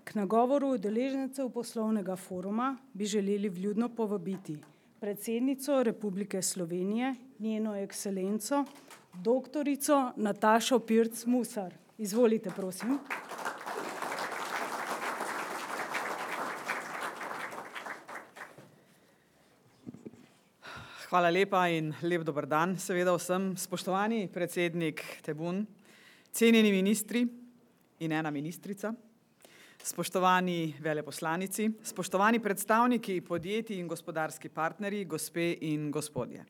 K nagovoru udeležencev poslovnega foruma bi želeli vljudno povabiti predsednico Republike Slovenije, njeno ekscelenco, doktorico Natašo Pirc Musar. Izvolite, prosim. Hvala lepa in lep dober dan seveda vsem. Spoštovani predsednik Tebun, cenjeni ministri in ena ministrica, spoštovani veleposlanici, spoštovani predstavniki podjetij in gospodarski partnerji, gospe in gospodje.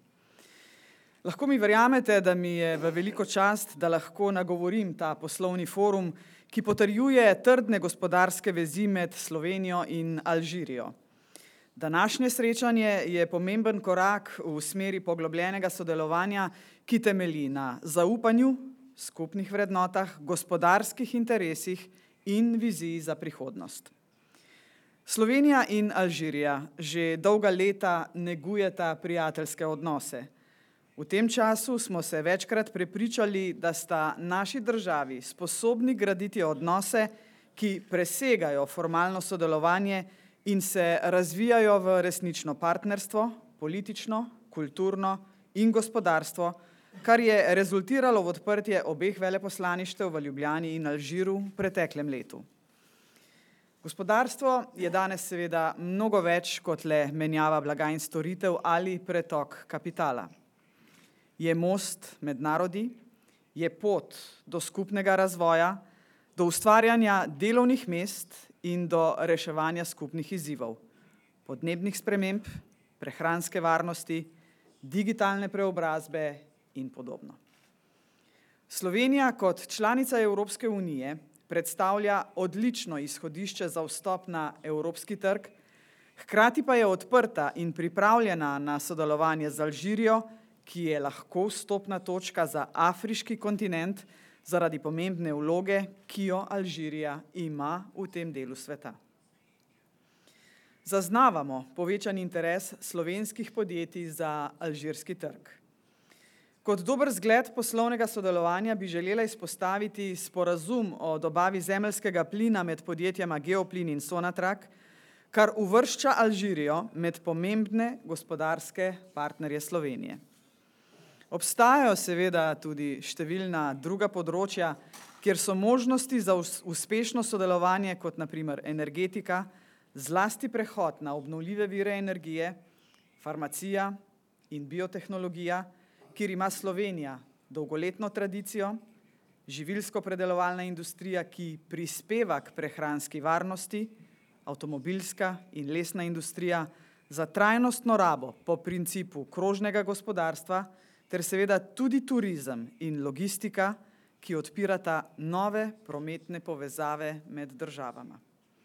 Lahko mi verjamete, da mi je v veliko čast, da lahko nagovorim ta poslovni forum, ki potrjuje trdne gospodarske vezi med Slovenijo in Alžirijo. Današnje srečanje je pomemben korak v smeri poglobljenega sodelovanja, ki temelji na zaupanju, skupnih vrednotah, gospodarskih interesih in viziji za prihodnost. Slovenija in Alžirija že dolga leta negujeta prijateljske odnose. V tem času smo se večkrat prepričali, da sta naši državi sposobni graditi odnose, ki presegajo formalno sodelovanje in se razvijajo v resnično partnerstvo, politično, kulturno in gospodarstvo, kar je rezultiralo v odprtje obeh veleposlaništev v Ljubljani in Alžiru v preteklem letu. Gospodarstvo je danes seveda mnogo več kot le menjava blaga in storitev ali pretok kapitala. Je most med narodi, je pot do skupnega razvoja, do ustvarjanja delovnih mest in do reševanja skupnih izzivov, podnebnih sprememb, prehranske varnosti, digitalne preobrazbe in podobno. Slovenija kot članica Evropske unije predstavlja odlično izhodišče za vstop na evropski trg, hkrati pa je odprta in pripravljena na sodelovanje z Alžirijo, ki je lahko vstopna točka za afriški kontinent zaradi pomembne vloge, ki jo Alžirija ima v tem delu sveta. Zaznavamo povečan interes slovenskih podjetij za alžirski trg. Kot dober zgled poslovnega sodelovanja bi želela izpostaviti sporazum o dobavi zemeljskega plina med podjetjema Geoplin in Sonatrach, kar uvršča Alžirijo med pomembne gospodarske partnerje Slovenije. Obstajajo seveda tudi številna druga področja, kjer so možnosti za uspešno sodelovanje, kot na primer energetika, zlasti prehod na obnovljive vire energije, farmacija in biotehnologija, kjer ima Slovenija dolgoletno tradicijo, živilsko-predelovalna industrija, ki prispeva k prehranski varnosti, avtomobilska in lesna industrija za trajnostno rabo po principu krožnega gospodarstva, ter seveda tudi turizem in logistika, ki odpirata nove prometne povezave med državama.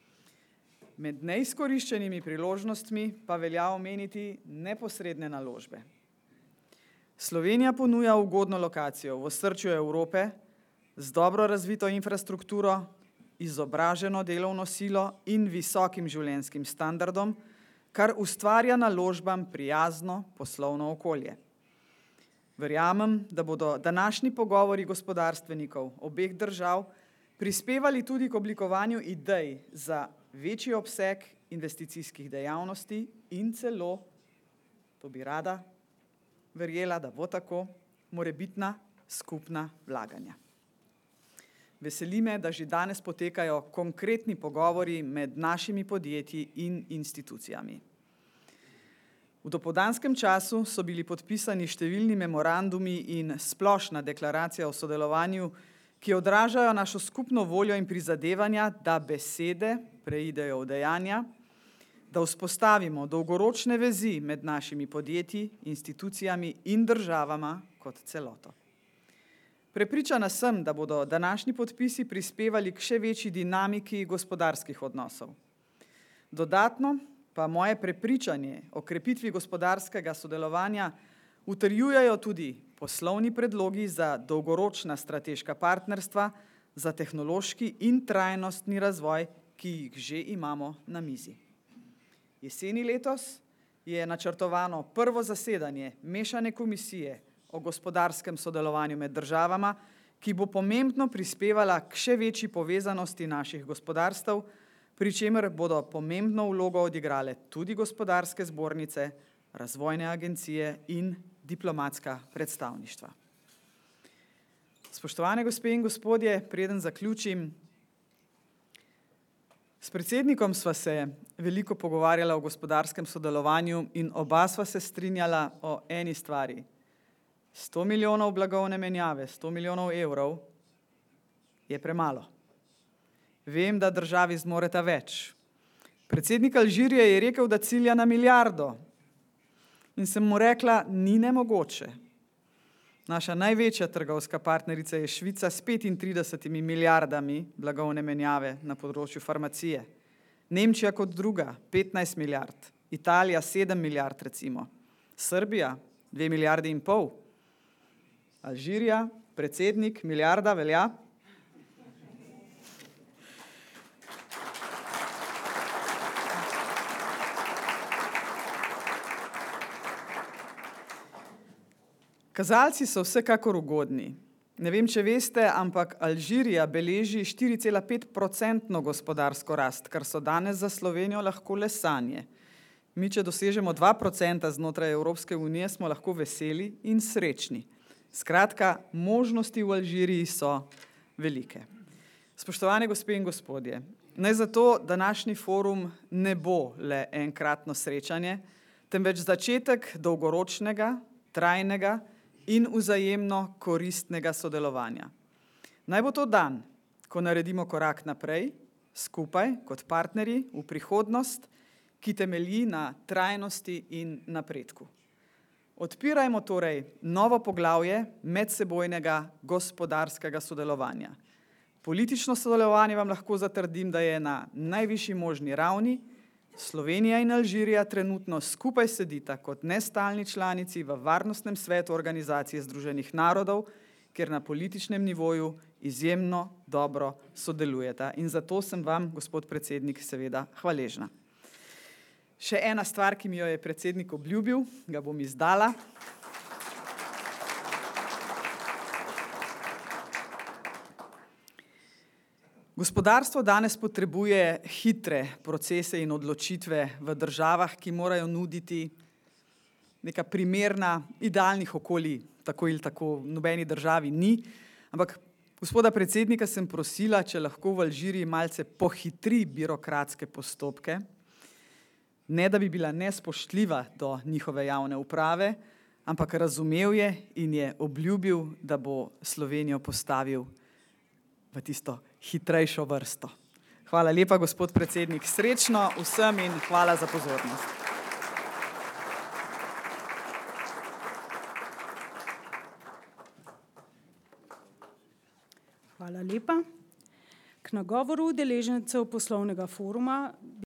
Med neizkoriščenimi priložnostmi pa velja omeniti neposredne naložbe. Slovenija ponuja ugodno lokacijo v osrčju Evrope z dobro razvito infrastrukturo, izobraženo delovno silo in visokim življenjskim standardom, kar ustvarja naložbam prijazno poslovno okolje. Verjamem, da bodo današnji pogovori gospodarstvenikov obeh držav prispevali tudi k oblikovanju idej za večji obseg investicijskih dejavnosti in celo, to bi rada verjela, da bo tako, morebitna skupna vlaganja. Veseli me, da že danes potekajo konkretni pogovori med našimi podjetji in institucijami. V dopoldanskem času so bili podpisani številni memorandumi in splošna deklaracija o sodelovanju, ki odražajo našo skupno voljo in prizadevanja, da besede preidejo v dejanja, da vzpostavimo dolgoročne vezi med našimi podjetji, institucijami in državama kot celoto. Prepričana sem, da bodo današnji podpisi prispevali k še večji dinamiki gospodarskih odnosov. Dodatno pa moje prepričanje o krepitvi gospodarskega sodelovanja utrjujejo tudi poslovni predlogi za dolgoročna strateška partnerstva, za tehnološki in trajnostni razvoj, ki jih že imamo na mizi. Jeseni letos je načrtovano prvo zasedanje mešane komisije o gospodarskem sodelovanju med državama, ki bo pomembno prispevala k še večji povezanosti naših gospodarstev, pri čemer bodo pomembno vlogo odigrale tudi gospodarske zbornice, razvojne agencije in diplomatska predstavništva. Spoštovane gospe in gospodje, preden zaključim, s predsednikom sva se veliko pogovarjala o gospodarskem sodelovanju in oba sva se strinjala o eni stvari. 100 milijonov blagovne menjave, 100 milijonov evrov je premalo. Vem, da državi zmoreta več. Predsednik Alžirije je rekel, da cilja na milijardo. In sem mu rekla, ni nemogoče. Naša največja trgovska partnerica je Švica s 35 milijardami blagovne menjave na področju farmacije. Nemčija kot druga, 15 milijard. Italija 7 milijard recimo. Srbija 2,5 milijarde. Alžirija, predsednik, milijarda velja. Kazalci so vsekakor ugodni. Ne vem, če veste, ampak Alžirija beleži 4,5% gospodarsko rast, kar so danes za Slovenijo lahko le sanje. Mi, če dosežemo 2% znotraj Evropske unije, smo lahko veseli in srečni. Skratka, možnosti v Alžiriji so velike. Spoštovane gospe in gospodje, naj zato današnji forum ne bo le enkratno srečanje, temveč začetek dolgoročnega, trajnega in vzajemno koristnega sodelovanja. Naj bo to dan, ko naredimo korak naprej, skupaj kot partnerji v prihodnost, ki temelji na trajnosti in napredku. Odpirajmo torej novo poglavje medsebojnega gospodarskega sodelovanja. Politično sodelovanje vam lahko zatrdim, da je na najvišji možni ravni. Slovenija in Alžirija trenutno skupaj sedita kot nestalni članici v Varnostnem svetu Organizacije združenih narodov, kjer na političnem nivoju izjemno dobro sodelujeta. In zato sem vam, gospod predsednik, seveda hvaležna. Še ena stvar, ki mi jo je predsednik obljubil, ga bom izdala. Gospodarstvo danes potrebuje hitre procese in odločitve v državah, ki morajo nuditi neka primerna, idealnih okolij, tako ali tako v nobeni državi ni. Ampak gospoda predsednika sem prosila, če lahko v Alžiriji malce pohitri birokratske postopke, ne da bi bila nespoštljiva do njihove javne uprave, ampak razumel je in je obljubil, da bo Slovenijo postavil v tisto hitrejšo vrsto. Hvala lepa, gospod predsednik. Srečno vsem in hvala za pozornost. Hvala lepa. K nagovoru udeležencev poslovnega foruma